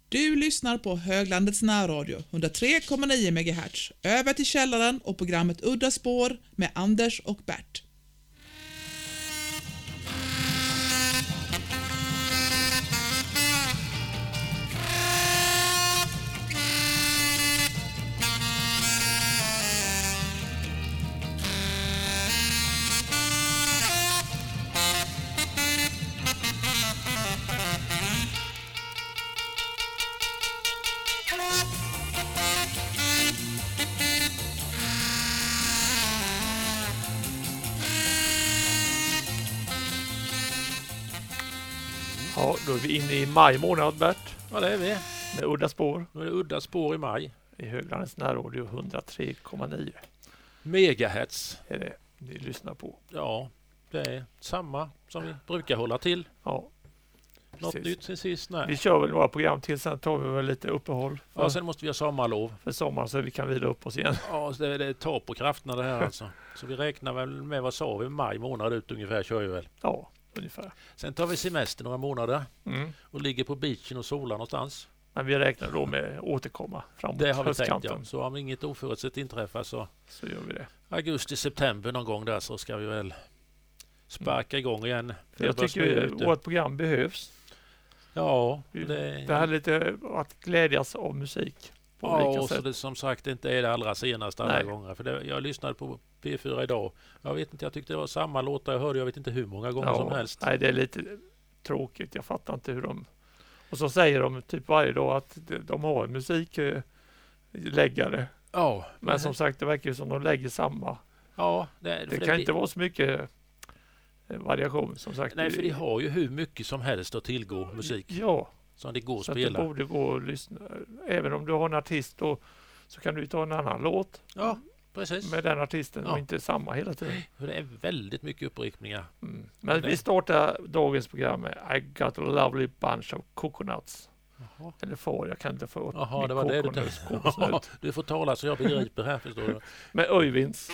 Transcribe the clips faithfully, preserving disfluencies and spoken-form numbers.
Du lyssnar på Höglandets närradio, hundra tre komma nio megahertz. Över till källaren och programmet Udda spår med Anders och Bert. Ja, då är vi inne i maj månad, Bert. Ja, det är vi. Med Udda spår. Nu är det Udda spår i maj. I Höglandets närradio hundra tre komma nio. Megahertz. Är det ni lyssnar på? Ja, det är samma som vi brukar hålla till. Ja. Något Precis. nytt till sist? Nej. Vi kör väl några program till, sen tar vi väl lite uppehåll för, Ja, sen måste vi ha sommarlov. för sommaren så vi kan vila upp oss igen. Ja, så det, det tar på krafterna det här alltså. Så vi räknar väl med, vad sa vi, maj månad ut ungefär kör vi väl. Ja, ungefär. Sen tar vi semester några månader Mm. och ligger på beachen och solar någonstans. Men vi räknar då med återkomma framåt Det har vi tänkt, höstkanten. ja. Så om inget oförutsett inträffar så Så gör vi det. augusti, september någon gång där så ska vi väl sparka igång igen. För jag börjar tycker snöa ju ute. vårt program behövs. Ja, Det, det, det här är lite att glädjas av musik på ja, olika och så sätt. det som sagt inte är det allra senaste alla Nej. gånger. För det, jag lyssnade på P fyra idag. Jag vet inte, jag tyckte det var samma låtar jag hörde, jag vet inte hur många gånger som helst. Nej, det är lite tråkigt. Jag fattar inte hur de... Och så säger de typ varje dag att de, de har en musikläggare. Ja, Men som sagt, det verkar ju som de lägger samma. ja, det, Det för kan det, inte vara så mycket eh, variation som sagt. Nej, för de har ju hur mycket som helst att tillgå musik Ja, som det går att så att det spela. borde gå att lyssna. Även om du har en artist då, så kan du ta en annan låt Ja, precis. med den artisten Ja. och inte samma hela tiden. För det är väldigt mycket upprepningar. Mm. Men det- vi startar dagens program med I got a lovely bunch of coconuts. Jaha, Eller får, jag kan inte få åt Jaha min det var det du coconut- tänkte. kokosnöt. Du får tala så jag begriper här, förstår du. Med Öyvinds.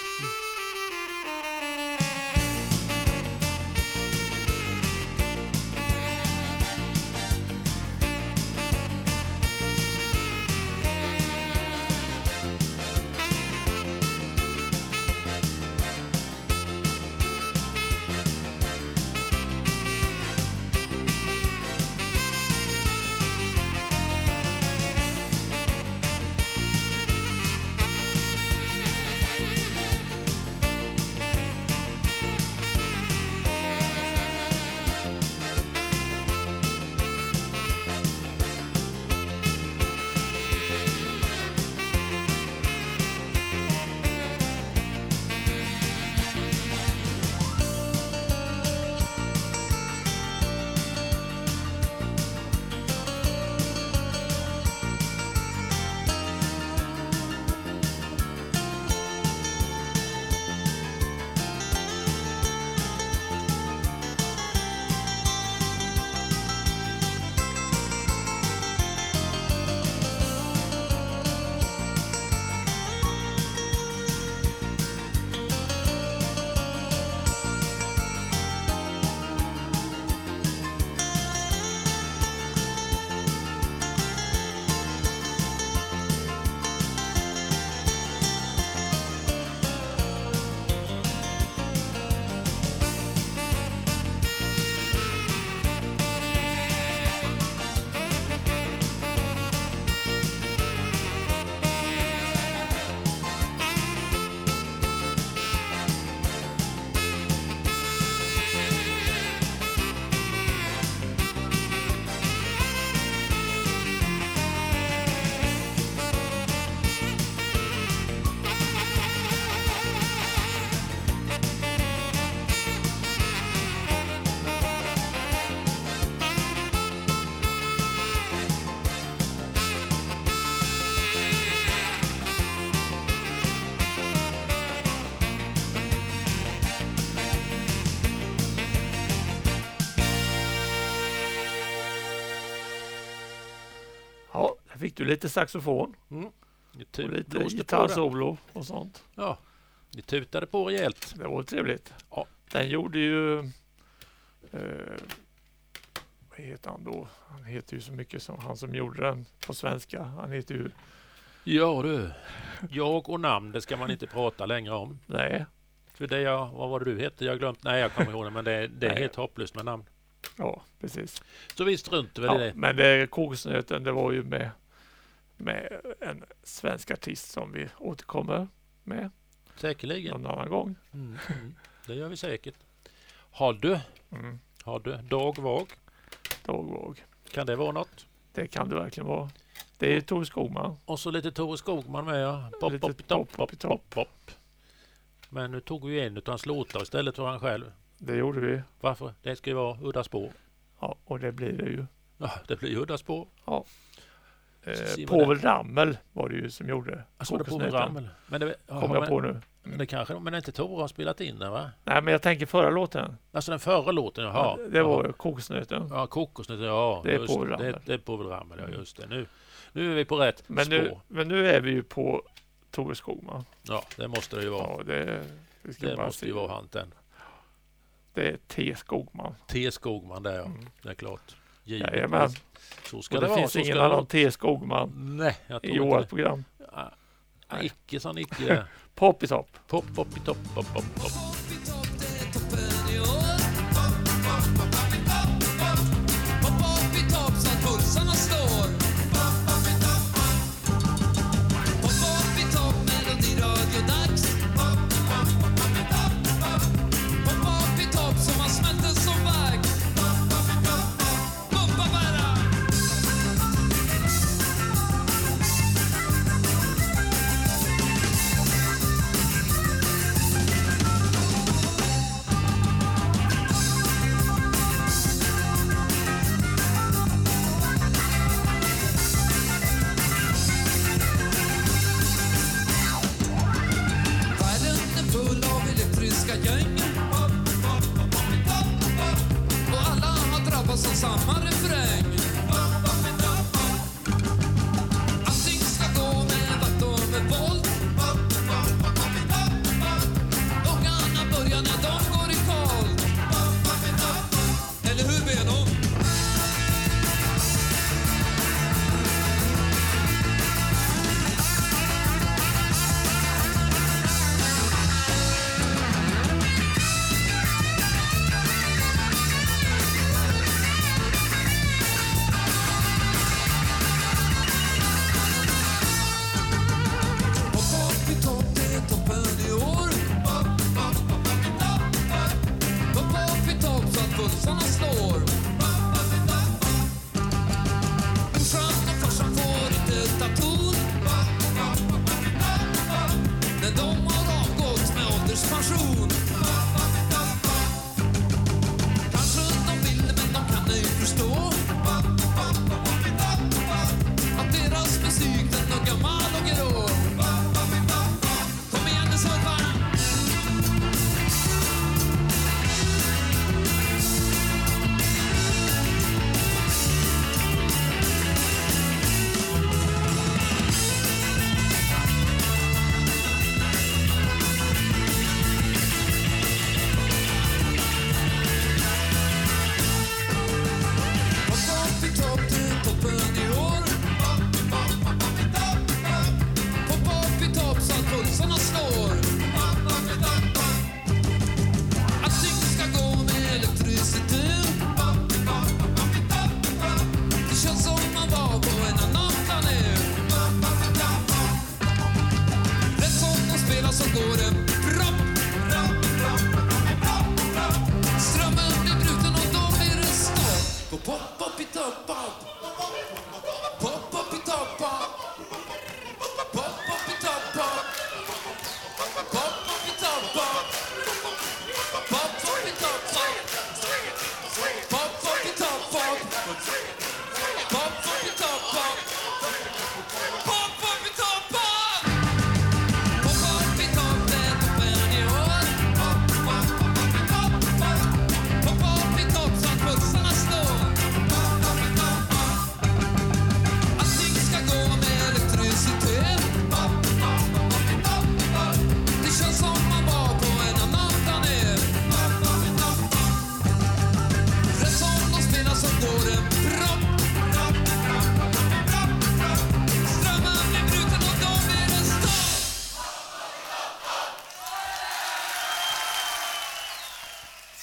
Ja, där fick du lite saxofon Mm. Det och tu- lite blåste på den. gitarrsolo och sånt. Ja, det tutade på rejält. Det var trevligt. Ja. Den gjorde ju... Eh, vad heter han då? Han heter ju så mycket som han som gjorde den på svenska. Han heter ju... Ja du, jag och namn, det ska man inte prata längre om. Nej. För det jag, vad var det du hette? Jag har glömt, nej jag kommer ihåg det, men det, det är Nej. helt hopplöst med namn. Ja, precis. Så vi struntar väl Ja, i det. men det kokosnöten, det var ju med, med en svensk artist som vi återkommer med Säkerligen. någon annan gång. Mm, mm, det gör vi säkert. Har du, Mm. har du dagvag? Dagvåg. Kan det vara något? Det kan det verkligen vara. Det är Tor Skogman. Och så lite Tore Skogman med, ja. Pop, Lite pop, topp, pop, pop, pop, pop, pop. Men nu tog vi en av hans låtar istället för han själv. Det gjorde vi. Varför? Det ska ju vara udda spår. Ja, och det blir det ju. Ja, det blir udda spår. Ja. Så ser Eh, man Povel Ramel var det ju som gjorde Alltså det på med kokosnöten. Ramel. Men det ja, Kommer jag men, på nu. men det kanske, men inte Tore har spelat in den, va? Nej, men jag tänker förra låten. Alltså den förra låten, jaha. Det var Jaha. kokosnöten. Ja, kokosnöten, ja. Det är just Povel det. Ramel. Det, det är Povel Ramel, ja just det. Nu, nu är vi på rätt Men spår. nu, men nu är vi ju på Tor Skogman. Ja, det måste det ju vara. Ja, det, det, ska det bara måste se. ju vara han den. Det är T. Skogman. T. Skogman där, ja. Mm. Det är klart. Jajamän. Så ska Och det, det vara. finns Så ingen ska det vara. annan T. Skogman Nej, jag tror i inte vårt det. program. Ah, icke som icke. Pop i topp. Pop, pop i topp, pop, pop, pop. Pop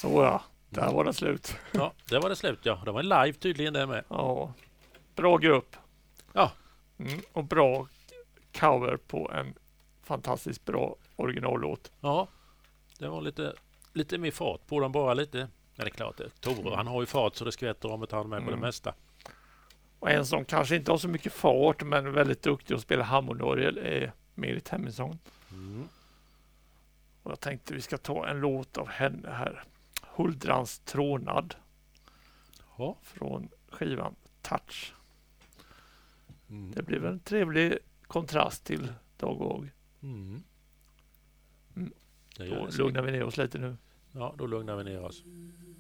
Så ja, där var det slut. Ja, det var det slut ja. Det var en live tydligen det med. Ja, bra grupp. Ja. Mm, och bra cover på en fantastiskt bra originallåt. Ja, det var lite, lite mer fart på den bara lite. Men det är klart, det. Tore, han har ju fart så det skvätter om att han är med mm. på det mesta. Och en som kanske inte har så mycket fart men är väldigt duktig att spela hammondorgel är Merit Hemmingsson. Mm. Och jag tänkte vi ska ta en låt av henne här. Huldrans trånad. Ja. Från skivan Touch. Mm. Det blir en trevlig kontrast till Dag och mm. mm. Då lugnar vi ner oss lite nu. Ja, då lugnar vi ner oss.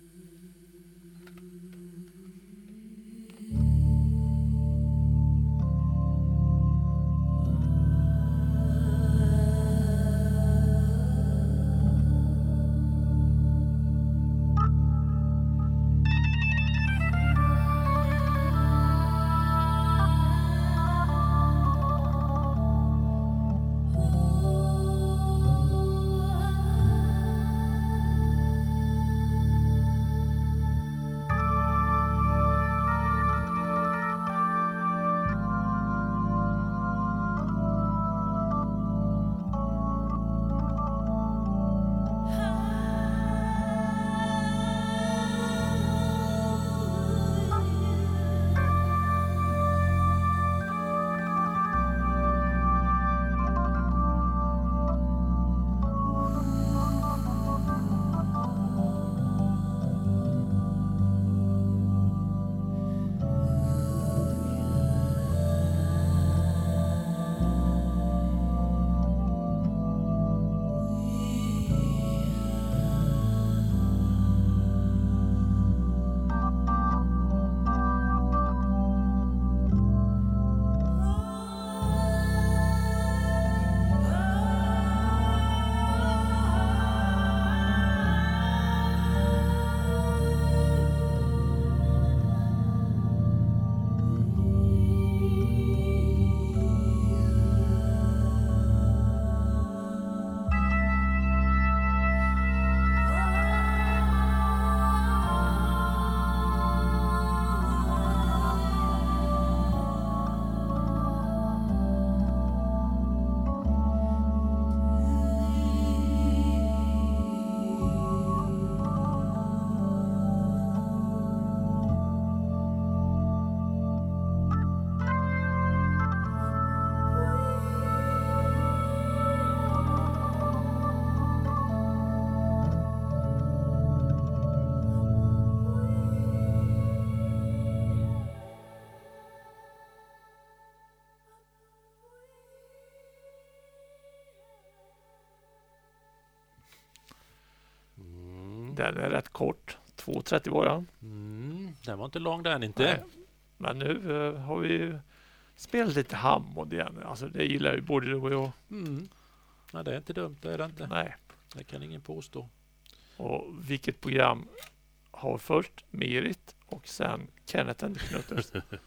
Den är rätt kort. två trettio var den. Mm, den var inte lång den inte. Nej. Men nu uh, har vi spelat lite Hammond igen. Alltså det gillar ju både du och jag. Mm. Nej, det är inte dumt, det är det inte. Nej. Det kan ingen påstå. Och vilket program har först Merit och sen Kenneth and the Knutters?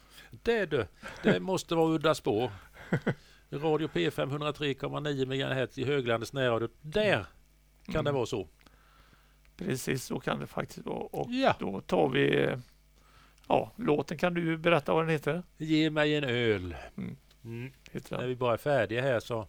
Det du, det måste vara udda spår. Radio P fem hundra tre komma nio megahertz i Höglandets närradio. Där kan mm. det vara så. Precis, så kan det faktiskt vara. Och ja. Då tar vi... Ja, låten kan du berätta vad den heter? Ge mig en öl. Mm. Mm. När vi bara är färdiga här så...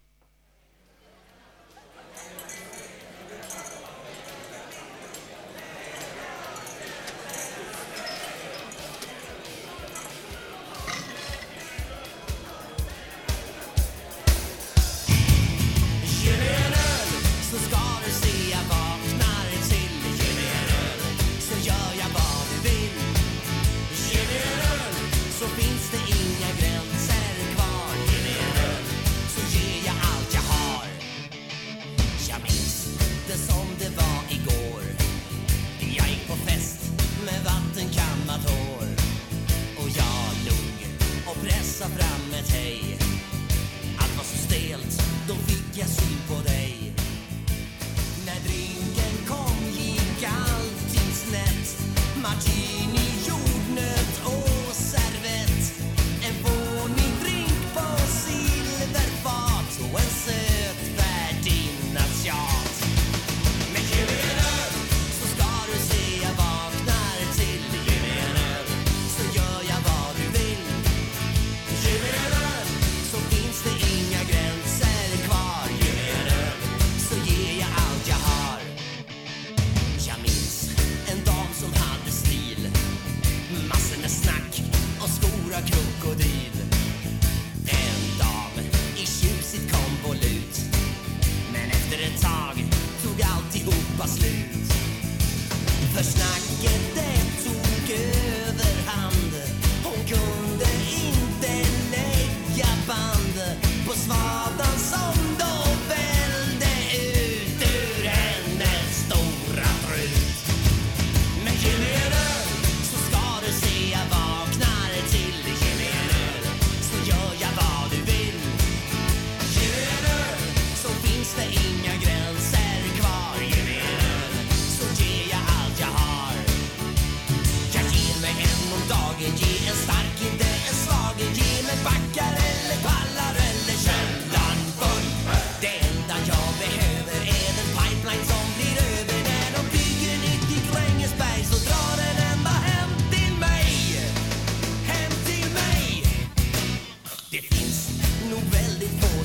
Med kylen så ska du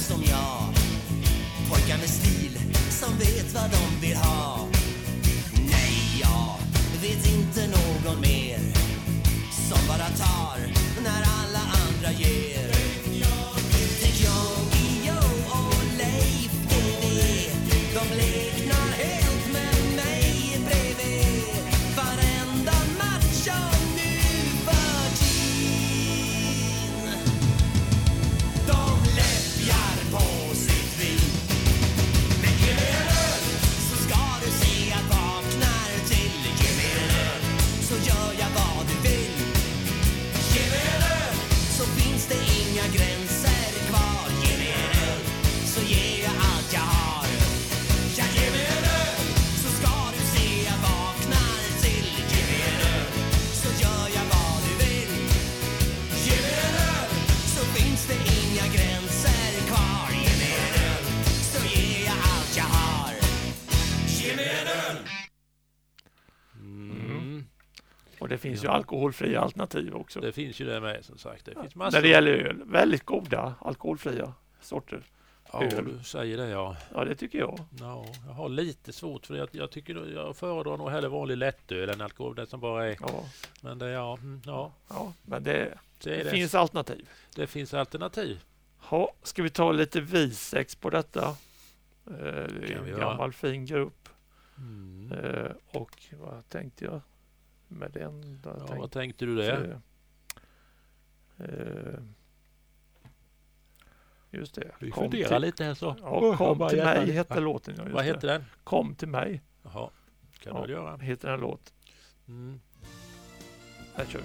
som jag. Pojkar med stil som vet vad de vill ha. Nej, jag vet inte någon mer som bara tar när alla andra ger. Tänk Yogi Joe och Leif G W. De leknar helt med mig bredvid varenda match av nu för tiden. De läppjar på sitt vin. Men ge mig en öl så ska du se att vaknar till. Ge mig en öl så gör jag vad du vill. Ge mig en öl så finns det inga gränser kvar. Ge mig en öl så ger jag allt jag har. Ja, ge mig en öl så ska du se jag vaknar till. Ge mig en öl så gör jag vad du vill. Ge mig en öl så finns det inga gränser kvar. Ge mig en öl så ger jag allt jag har. Ge mig en öl. Mm. Och det finns ju alkoholfria alternativ också. Det finns ju det med som sagt. Det finns Ja, massor. när det gäller öl. Väldigt goda alkoholfria sorter. Ja, öl. du säger det, ja. Ja, det tycker jag. Ja, jag har lite svårt för det. Jag, jag tycker jag föredrar nog hellre vanlig lättöl än alkohol. Det som bara är. Ja, Men det, ja, mm, ja. ja men det, Det, är det det. finns alternativ. det finns alternativ. Ja, ska vi ta lite Visex på detta? Eh, det är Kan vi en göra. gammal fin grupp. Mm. Eh, och vad tänkte jag med den? Då Ja, tänkte, vad tänkte du det? eh, just det. Vi Kom funderar till, lite här så. ja, kom Vad till heter mig den? hette låten. Ja, just Vad det. heter den? Kom till mig Jaha, kan Ja. du väl göra. heter den låt. Mm. Här kör vi.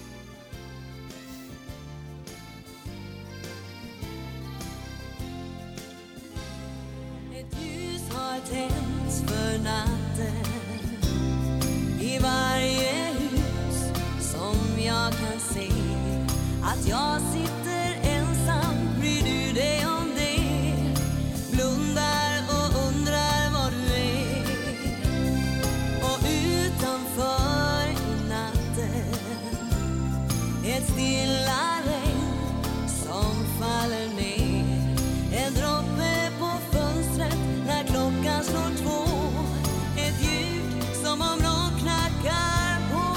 Ett ljus har tänts för natten i varje hus som jag kan se. Att jag sitter ensam, bryr du dig om det? Blundar och undrar var du är. Och utanför i natten ett stilla regn som faller ner. En droppe på fönstret när klockan slår två. Ett ljud som om någon knackar på.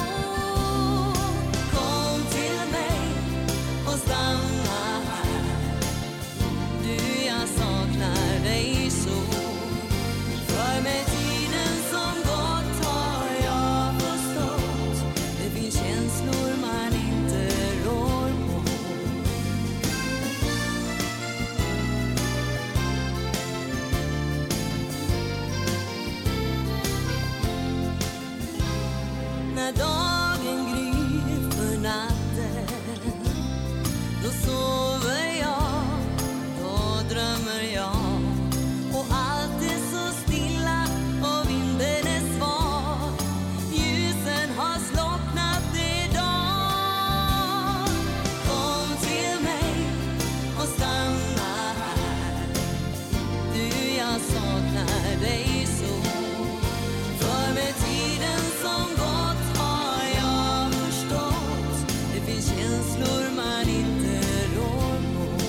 Kom till mig och stanna här. Du, jag saknar dig så. För med tiden som gått har jag förstått. Det finns känslor man inte rår på. När dagen gryr för natten, då sover jag, då drömmer jag. Och allt är så stilla och vinden är svag. Ljusen har slocknat idag. Kom till mig och stanna här. Du, jag saknar dig så. För med tiden som gått har jag förstått. Det finns känslor man inte rår på.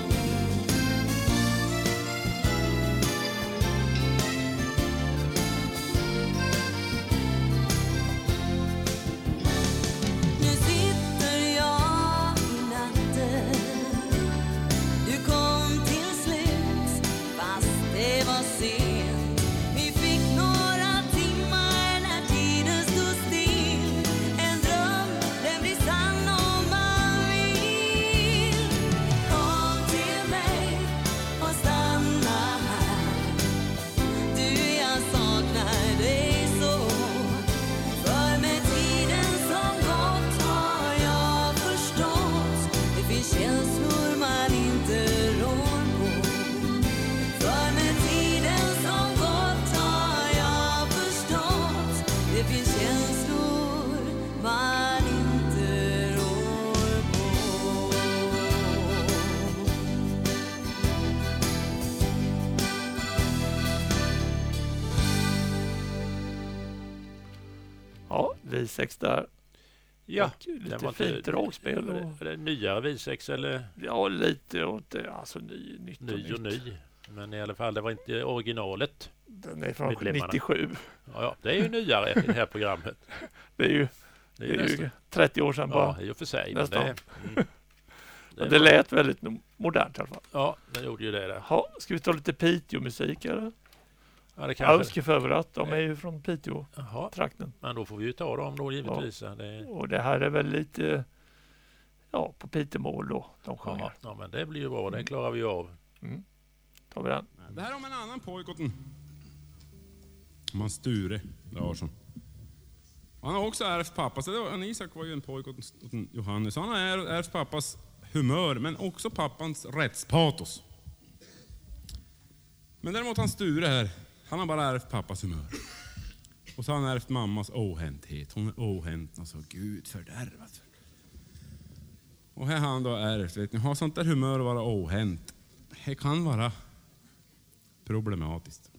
Nu sitter jag i natten. Du kom till slut, fast det var sent. Vi fick några timmar när tiden stod still. En dröm, den blir sann om man vill. Kom till mig och stanna här. Du, jag saknar dig så. För med tiden som gått har jag förstått. Det finns känslor man inte rår på. För med tiden som gått har jag förstått. Det finns känslor man inte rår på. Ja, Visex där. Ja, och den lite var inte- fint dragspel. Och, Är det nyare V sex eller ja, lite och inte, alltså ny, nytt och ny och nytt. ny? Men i alla fall, det var inte originalet. Den är från Medlemmarna. nittiosju. Ja, ja, det är ju nyare i det här programmet. Det är ju, Det det är nästan- ju trettio år sedan bara. Ja, i och för sig. Men Nästan. det, mm, Det, det lät väldigt no- modernt i alla fall. Ja, det gjorde ju det där. Ha, ska vi ta lite Piteå-musik eller? Ja, det Jag kanske. önskar förberedt. De är ju från Piteå-trakten. Jaha, men då får vi ju ta dem då givetvis. Ja. Det, Och det här är väl lite, ja, på Piteå-mål då de ja, sjunger. ja, men det blir ju bra. Det klarar vi ju av. Mm. Tar vi den. Det här är om en annan pojkotten. Man Sture Larsson. Han har också ärvt pappas, det var, Isak var ju en pojkotten Johannes. Han har är- ärvt pappas humör, men också pappans rättspatos. Men däremot han Sture här, han har bara ärvt pappas humör. Och så har han ärvt mammas ohänthet. Hon är ohänt, alltså Gud fördärvat. Och här har han då ärvt, vet ni, ha sånt där humör och vara ohänt. Det kan vara problematiskt.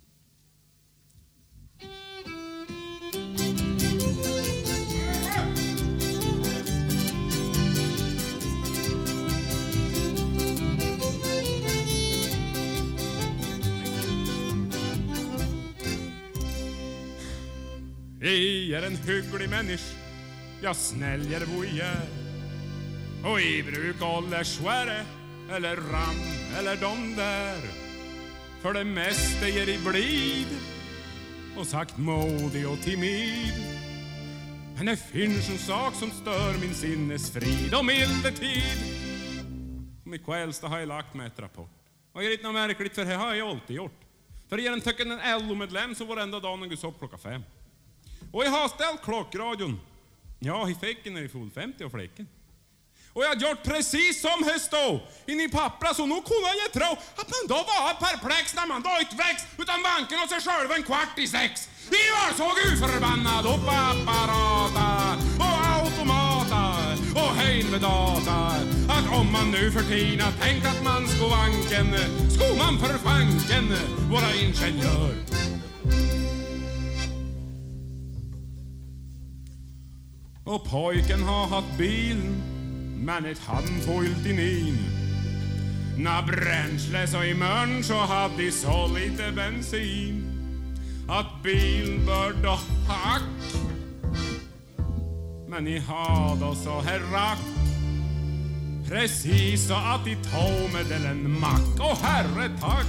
I är en hygglig människa, jag snäljer vojer. Och i bruk åller svärre, eller ram, eller de där. För det mesta ger i blid, och sagt modig och timid. Men det finns en sak som stör min sinnesfrid och milde tid. Om ikväll så har jag lagt med ett rapport. Och det är inte något märkligt, för det har jag alltid gjort. För jag är en töcken en L O-medlem så varenda dag när jag går upp klockan fem. Och jag har ställt klockradion. Ja, i ficken är det full femtio och fläcken. Och jag har gjort precis som det stod in i pappra, så nu kunde jag tro att man då var perplex när man då inte växt utan banken och sig själv en kvart i sex. Vi var så gudförbannad och apparater och automater och höjd med data att om man nu för tiden tänkt att man skulle vanken, skulle man för fanken vara ingenjör. Och pojken har haft bilen, men ett handfullt i nin. När bränsle så i mörn så hade de så lite bensin att bilen började hack. Men ni har då så här rack, precis så att de tog med en mack. Och herre tack.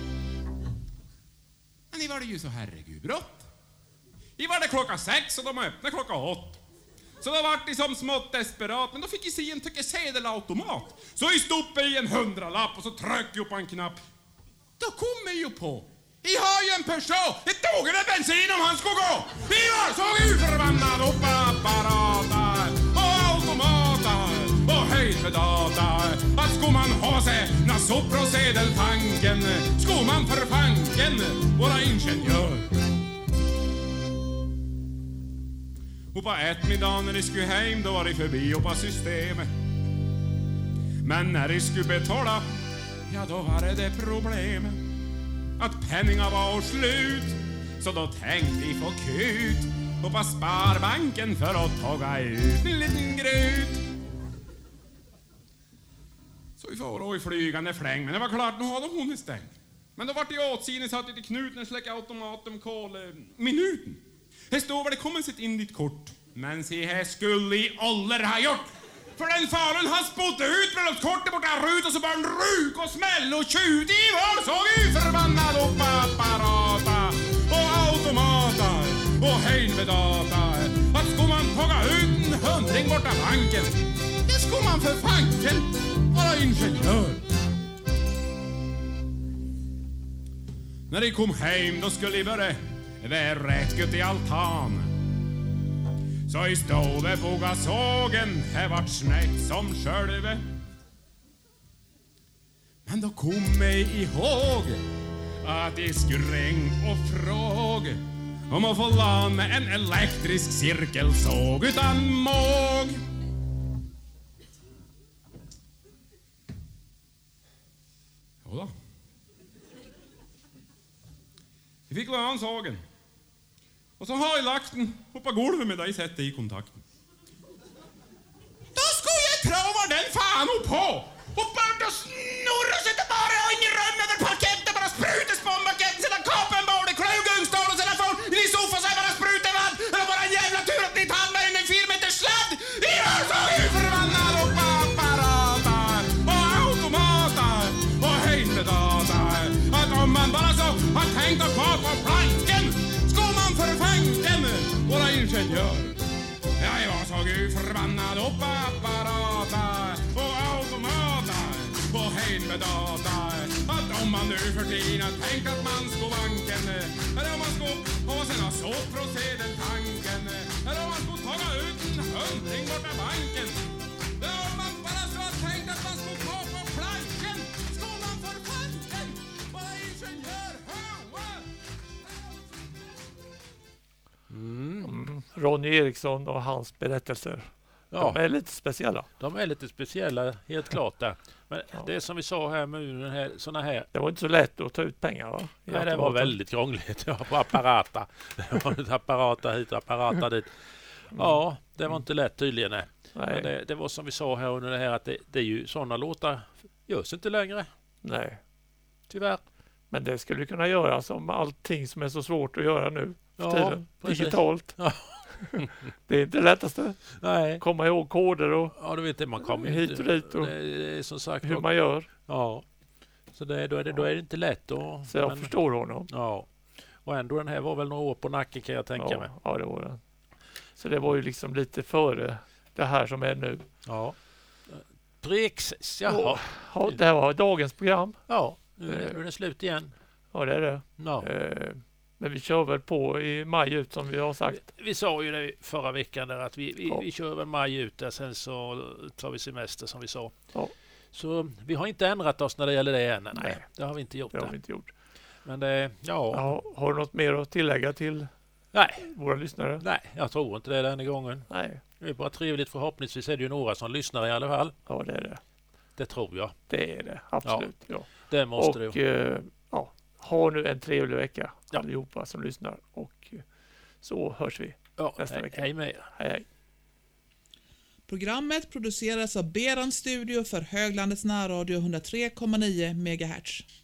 Men ni var det ju så herregud brott. I var det klockan sex och de öppnade klockan åtta. Så då var det som smått desperat, men då fick jag se en tycke sedelautomat. Så jag stoppade i en hundralapp och så tryckte jag på en knapp. Då kom jag ju på, jag har ju en Peugeot, det tog en bensin om han skulle gå. Vi var så förbannad och på apparater och automater och höjd med data. Att skulle man ha sig när soprosedeltanken, skulle man för fanken vara ingenjör. Och på eftermiddag när de skulle hem, då var de förbi och på systemet. Men när de skulle betala, ja då var det det problemet att penningar var slut. Så då tänkte de få kut och på Sparbanken för att taga ut en liten grut. Så vi får då i flygande fläng, men det var klart, nu hade hon stängt. Men då var det ju åtsidan så att det knuten släcka automaten kol minuten. Här står vad det kommer sitt in ditt kort. Men se här skulle i ålder ha gjort. För den faren har spottat ut bröllopskortet borta rut och så bara en ruk och smäll och tjut i var så förbannad och apparater och automater och höjd med data. Att skulle man taga ut en hundring borta banken, det skulle man för fanken vara ingenjör. När de kom hem då skulle de börja vara räcket i altan. Så i stod på gasågen, här vart snett som själve. Men då kom mig ihåg att de skräng och fråg om att få lan med en elektrisk cirkelsåg utan måg. Jodå. Vi fick lan sågen. Och så har jag lagt den på golvet med dig, sätter i kontakten. han nog på. Och började snurra sig inte bara in i rum över parketten. Bara sprutas på parketten. Sedan kapen borde klugungstål och sedan får ni sofa sig bara spruta vadd. Det var bara en jävla tur att ni hamnade in en fyra meter sladd. Jag så är förbannad och apparata och automata och höjdedata. Att om man bara så har tänkt att kvar på planken ska man för fanken våra ingenjör. Jag var så gud förbannad och apparata och automata och höjdedata. Att om man nu för tiden tänkt att man ska banken eller om man ska ha sina såtproceden tanken eller om man ska ta ut en hundring bort med banken. Eller om man bara så har tänkt att man ska ta på planken ska man för fanken vara ingenjör. Mm. Ronny Eriksson och hans berättelser. Ja. De är lite speciella. De är lite speciella, helt klart där. Men Ja. det som vi sa här med den här, såna här. Det var inte så lätt att ta ut pengar, va? I Nej, det var automaten. väldigt krångligt. Ja, på apparata. Det var ett apparata hit, apparata dit. Ja, det var inte lätt tydligen. Nej. Nej. Men det, det var som vi sa här under det här att det, det är ju sådana låtar görs inte längre. Nej. Tyvärr. Men det skulle kunna göras om allting som är så svårt att göra nu för Ja, tiden. precis. Digitalt. Ja. Det är inte det lättaste. Nej. Komma ihåg koder och Ja, du vet det, man kommer hit inte- och dit och det, det är som sagt. hur man gör. Ja. Så det, då, är det, då är det inte lätt. Och, Så jag men- förstår honom. Ja. Och ändå den här var väl några år på nacken kan jag tänka mig. Ja, ja, det var det. Så det var ju liksom lite före det här som är nu. Ja. Precis, jaha. Ja, det här var dagens program. Ja, nu är, det, nu är det slut igen. Ja, det är det. Ja. Eh, Men vi kör väl på i maj ut som vi har sagt. Vi sa ju det förra veckan där att vi, vi, Ja. vi kör väl maj ut där, sen så tar vi semester som vi sa. Ja. Så vi har inte ändrat oss när det gäller det än. Nej, Nej. det har vi inte gjort. Det har vi Det. inte gjort. Men det, ja, Ja, har du något mer att tillägga till nej, våra lyssnare? nej, jag tror inte det den här gången. Nej, Det är bara trevligt, förhoppningsvis är det ju några som lyssnar i alla fall. ja det är det. Det tror jag. Det är det, absolut. Ja. Det måste Och det ju. eh, ja, ha nu en trevlig vecka Ja. allihopa som lyssnar. Och eh, så hörs vi. Ja, nästa hej, vecka. hej med er. Hej hej. Programmet produceras av Berans studio för Höglandets närradio hundra tre komma nio megahertz.